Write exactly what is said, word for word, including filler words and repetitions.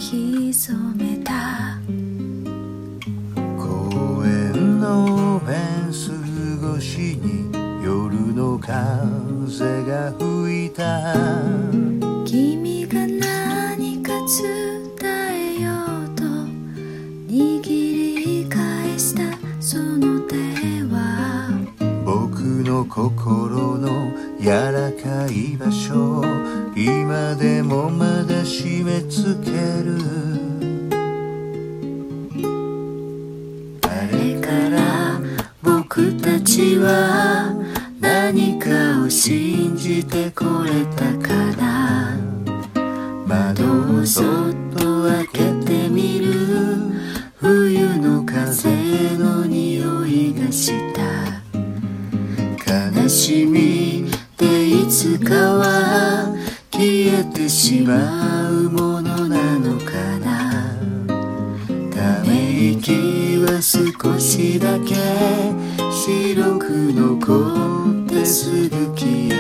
潜めた公園のフェンス越しに夜の風が吹いた君が何か伝えようと握り返したその手は僕の心の柔らかい場所今でもまだ締め付けるあれから僕たちは何かを信じてこれたかな窓をそっと開けてみる冬の風の匂いがした悲しみっていつかは消えてしまうものなのかなため息は少しだけ白く残ってすぐ消え